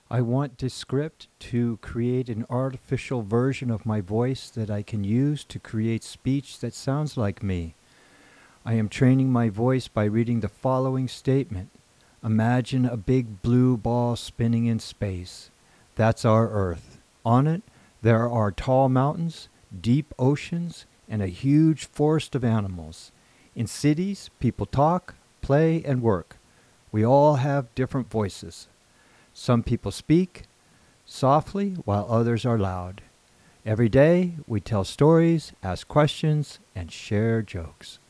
I want Descript to create an artificial version of my voice that I can use to create speech that sounds like me. I am training my voice by reading the following statement. Imagine a big blue ball spinning in space. That's our Earth. On it, there are tall mountains, deep oceans, and a huge forest of animals. In cities, people talk, play, and work. We all have different voices. Some people speak softly while others are loud. Every day, we tell stories, ask questions, and share jokes.